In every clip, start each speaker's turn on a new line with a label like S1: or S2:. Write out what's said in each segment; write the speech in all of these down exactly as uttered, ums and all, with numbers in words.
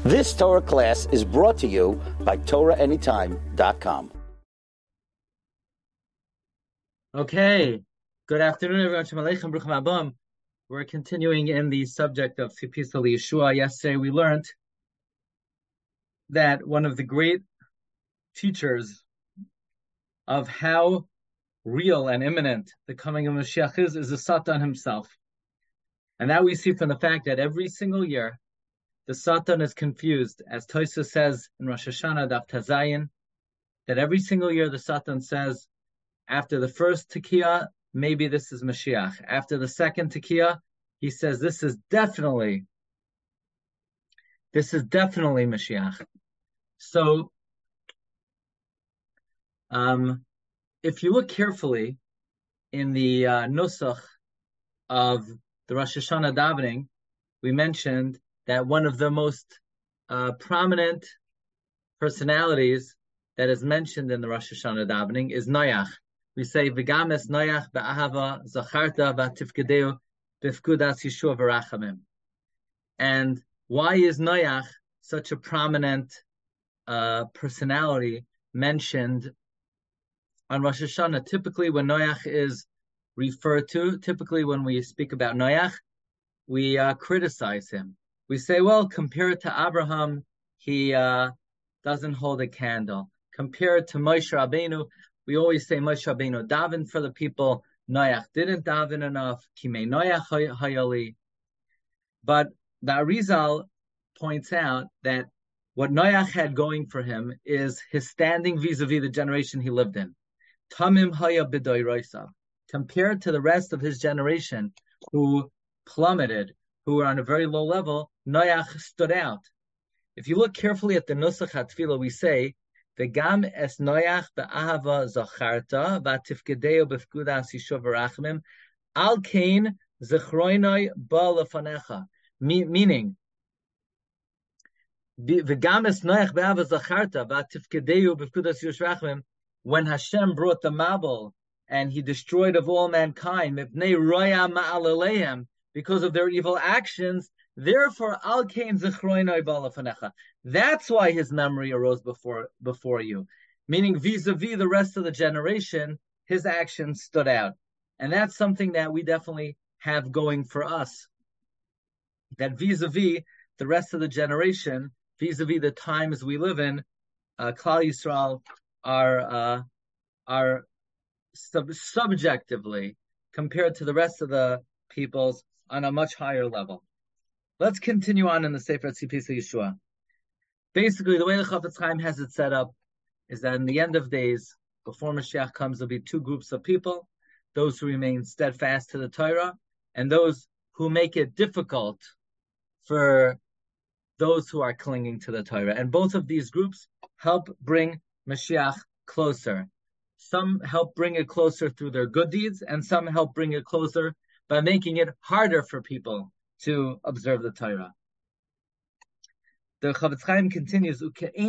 S1: This Torah class is brought to you by Torah Anytime dot com.
S2: Okay, good afternoon, everyone. Shalom Aleichem, Bruchim Abam. We're continuing in the subject of Tzipisa Yeshua. Yesterday we learned that one of the great teachers of how real and imminent the coming of Mashiach is, is the Satan himself. And that we see from the fact that every single year, the Satan is confused, as Tosfos says in Rosh Hashanah, Daf Tazayin, that every single year the Satan says, after the first Tekiah, maybe this is Mashiach. After the second Tekiah, he says, this is definitely, this is definitely Mashiach. So, um, if you look carefully in the uh, Nusach of the Rosh Hashanah davening, we mentioned that one of the most uh, prominent personalities that is mentioned in the Rosh Hashanah davening is Noach. We say, "V'games Noach ba'ahava zacharta v'tifkedeu b'fkudas Yeshua v'rachamim." And why is Noach such a prominent uh, personality mentioned on Rosh Hashanah? Typically, when Noach is referred to, typically when we speak about Noach, we uh, criticize him. We say, well, compared to Abraham, he uh, doesn't hold a candle. Compared to Moshe Rabbeinu, we always say Moshe Rabbeinu davened for the people. Noach didn't daven enough. Kimei Noach hayali. But the Arizal points out that what Noach had going for him is his standing vis-a-vis the generation he lived in. Tamim haya b'doyrosav. Compared to the rest of his generation, who plummeted, who were on a very low level, Noach stood out. If you look carefully at the Nusach HaTfilah, we say, "V'gam es Noach be'ahava zacharta v'tifkedeu b'fkudas Yeshua v'rachamim al kein zechroinoi ba lefanecha." Meaning, "V'gam es Noach be'ahava zacharta v'tifkedeu b'fkudas Yeshua v'rachamim." When Hashem brought the Mabul and he destroyed of all mankind, mipnei roya ma'alaleim, because of their evil actions, therefore al kain zechroinoi balafanecha. That's why his memory arose before before you. Meaning vis-a-vis the rest of the generation, his actions stood out. And that's something that we definitely have going for us. That vis-a-vis the rest of the generation, vis-a-vis the times we live in, uh, Klal Yisrael are uh, are sub- subjectively, compared to the rest of the peoples, on a much higher level. Let's continue on in the Sefer Tzipisa Yeshua. Basically, the way the Chafetz Chaim has it set up is that in the end of days, before Mashiach comes, there'll be two groups of people: those who remain steadfast to the Torah, and those who make it difficult for those who are clinging to the Torah. And both of these groups help bring Mashiach closer. Some help bring it closer through their good deeds, and some help bring it closer by making it harder for people to observe the Torah. The Chafetz Chaim continues,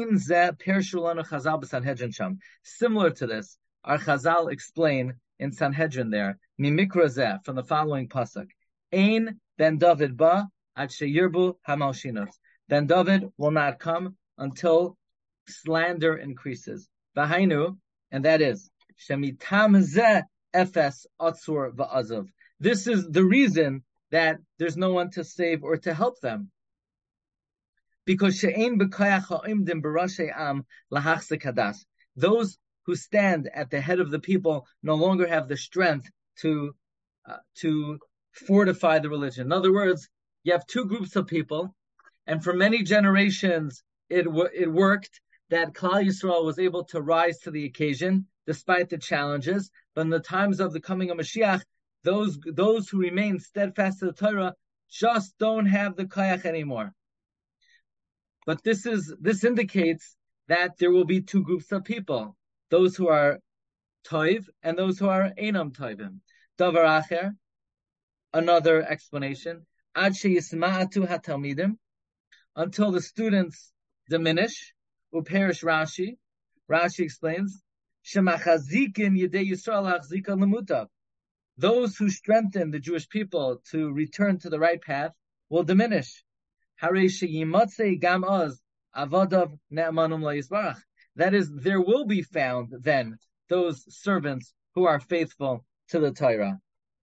S2: similar to this, our Chazal explain in Sanhedrin there, Mimikra zeh, from the following pasuk, Ein ben David ba ad sheyirbu hamalshinos. Ben David will not come until slander increases. V'hainu, and that is, shemitam zeh efes atzur va'azav. This is the reason that there's no one to save or to help them. Because she'ein b'koyach ha'imdim b'rashei am lahachzik hadas. Those who stand at the head of the people no longer have the strength to uh, to fortify the religion. In other words, you have two groups of people, and for many generations it w- it worked that Klal Yisrael was able to rise to the occasion despite the challenges. But in the times of the coming of Mashiach, those those who remain steadfast to the Torah just don't have the koyach anymore. But this is this indicates that there will be two groups of people: those who are toiv and those who are einam toivim. Davar acher, another explanation: ad sheyisma'atu hatalmidim, until the students diminish. Uperish Rashi. Rashi explains, shemachazikin yedei Yisrael hachzika lemuta. Those who strengthen the Jewish people to return to the right path will diminish. Harei sheyimatzei gam oz avadav ne'amanum la'yisbarach. That is, there will be found then those servants who are faithful to the Torah.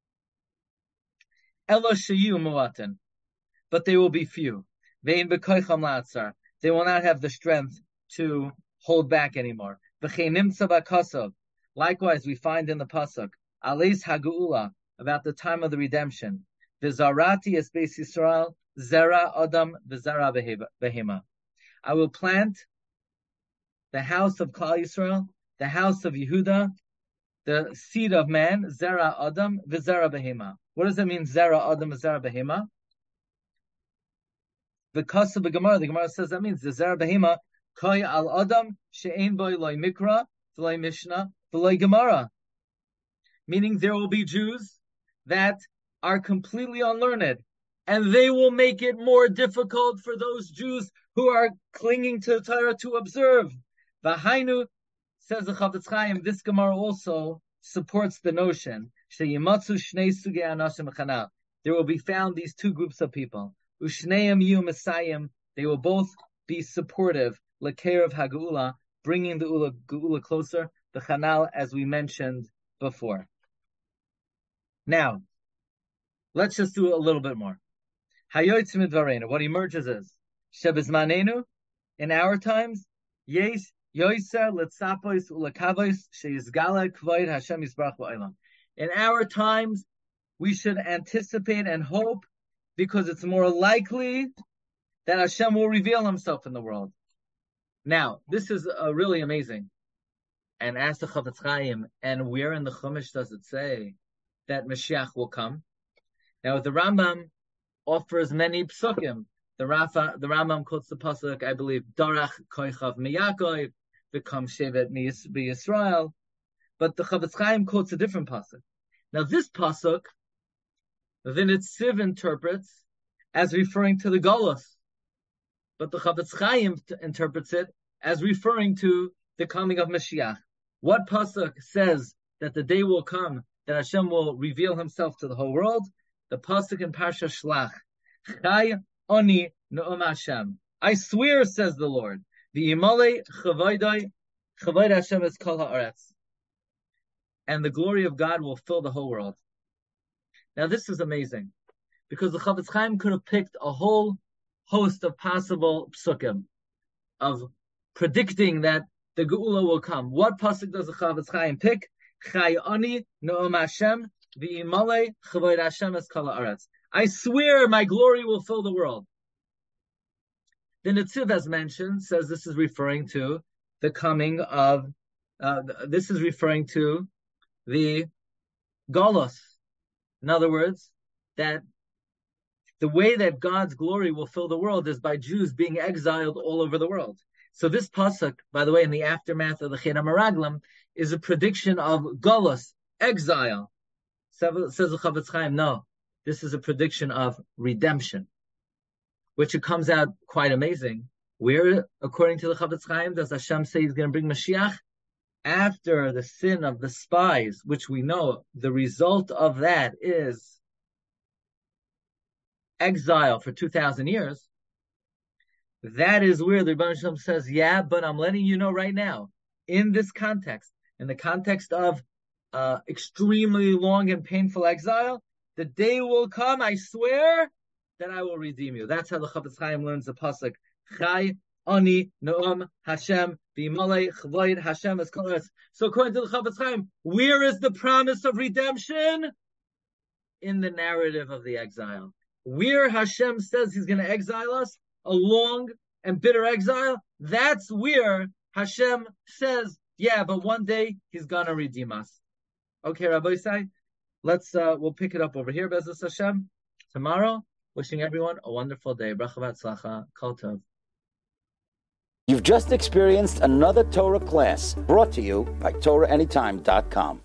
S2: Elo sheyu mu'atin, but they will be few. Ve'in b'koicham la'atzar. They will not have the strength to hold back anymore. V'chei nimtza b'kasav. Likewise, we find in the pasuk Aleis Hageula, about the time of the redemption. V'zarati es Beis Yisrael zera adam v'zara behema. I will plant the house of Klal Yisrael, the house of Yehuda, the seed of man, zera adam v'zara behema. What does it mean, zera adam v'zara behema? Because of the Gemara, the Gemara says that means the zera behema koi al adam she'ein boy loy mikra v'loy mishnah v'loy Gemara. Meaning there will be Jews that are completely unlearned, and they will make it more difficult for those Jews who are clinging to the Torah to observe. V'hainu, says the Chafetz Chaim, this Gemara also supports the notion sheyimatzu shnei sugei anashim b'chana. There will be found these two groups of people. Ushneim yu mesayim. They will both be supportive. L'keirav hageula, bringing the ula, geula closer. The chanal, as we mentioned before. Now, let's just do a little bit more. Hayotzim midvarenu. What emerges is shebizmanenu, in our times, yesh yoiser letzapois ulakavois sheizgala kvoid Hashem yisbarach ba'olam. In our times, we should anticipate and hope, because it's more likely that Hashem will reveal Himself in the world. Now, this is uh, really amazing. And ask the Chafetz Chaim, and where in the Chumash does it say that Mashiach will come? Now, the Rambam offers many psukim. The Rafa, the Rambam quotes the pasuk, I believe, Darach koichav miyakov, v'kam shevet miyisrael. But the Chafetz Chaim quotes a different pasuk. Now, this pasuk, the Nitziv interprets as referring to the Golus, but the Chafetz Chaim t- interprets it as referring to the coming of Mashiach. What pasuk says that the day will come that Hashem will reveal Himself to the whole world? The pasuk in Parsha Shlach, Chai Oni Noam Hashem. I swear, says the Lord, V'yimale Chavaydai Chavayd Hashem es Kol Haaretz, and the glory of God will fill the whole world. Now this is amazing, because the Chafetz Chaim could have picked a whole host of possible psukim of predicting that the Geula will come. What pasuk does the Chafetz Chaim pick? Chai Ani Noam Hashem V'yimale Chavoid Hashem es Kol Haaretz. I swear my glory will fill the world. The Nitziv, as mentioned, says this is referring to the coming of, uh, this is referring to the Golos. In other words, that the way that God's glory will fill the world is by Jews being exiled all over the world. So this pasuk, by the way, in the aftermath of the Chet HaMeraglim, is a prediction of Golos, exile. Says the Chafetz Chaim, no, this is a prediction of redemption, which it comes out quite amazing. Where, according to the Chafetz Chaim, does Hashem say He's going to bring Mashiach? After the sin of the spies, which we know the result of that is exile for two thousand years, that is where the Rebbeinu Shalom says, yeah, but I'm letting you know right now, in this context, in the context of uh, extremely long and painful exile, the day will come, I swear, that I will redeem you. That's how the Chafetz Chaim learns the pasuk, Chai Ani Noam Hashem V'yimale Chavoid Hashem es Kol Haaretz. So according to the Chafetz Chaim, where is the promise of redemption? In the narrative of the exile. Where Hashem says He's going to exile us, a long and bitter exile, that's where Hashem says, yeah, but one day He's going to redeem us. Okay, Rabbi Isai, let's, uh, we'll pick it up over here, Be'ezus Hashem, tomorrow. Wishing everyone a wonderful day. Bracha v'atzlacha. Kol tov.
S1: You've just experienced another Torah class brought to you by Torah Anytime dot com.